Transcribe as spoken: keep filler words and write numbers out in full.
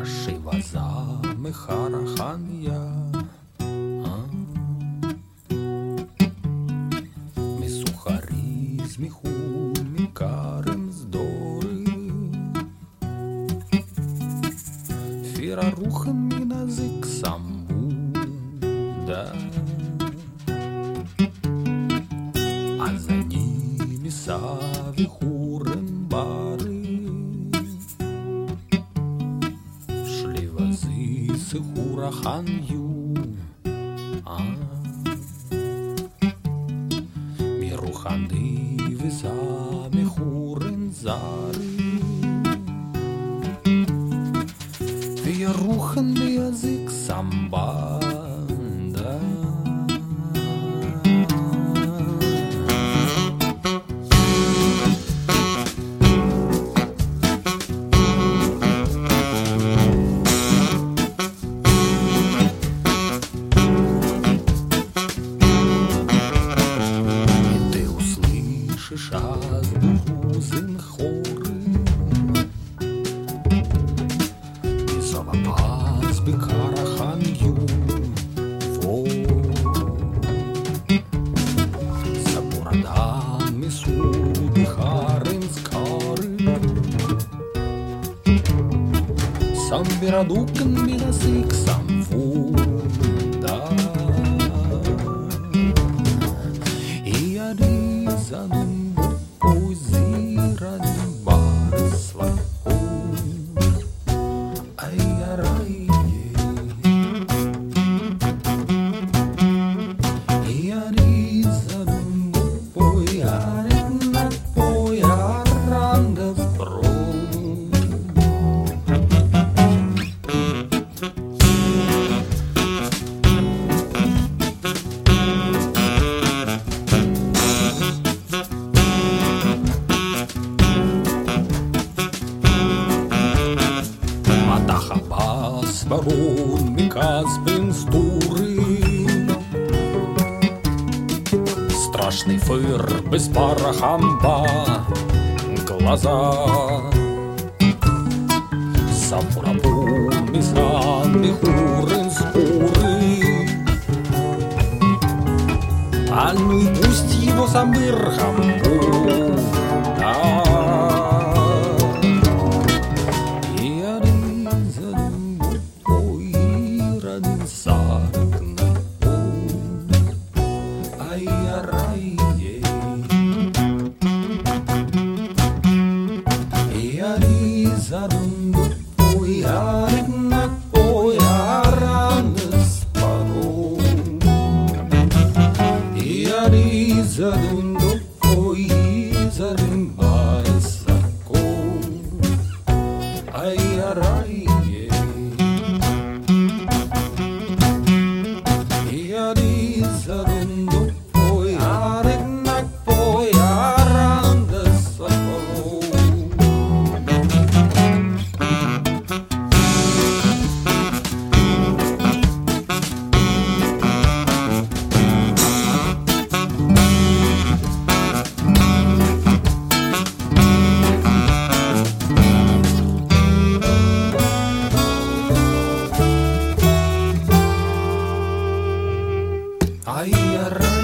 Shivaza mecharachania Misухари зміху мікарем здори Фіра рухен міназик самбу да А за ними сави хурен бары Шли вазы сихурахан ю Мируханды визами хурен зары Вия рухан язык самбанда Азбузин хоры И залапаз бекарахан ю Во Забурадан мисуди харен скары Сам бирадукен мирасик сам фунда И ади занум Барон Микас Бенстуры Страшный фыр без парахамба Глаза Сапурабу Мизан Михурен Скуры А ну и пусть его самбырхамбу Zadundo oi zarimba sako ai araie Iari zadundo oi arenak poi aranda sako Ay,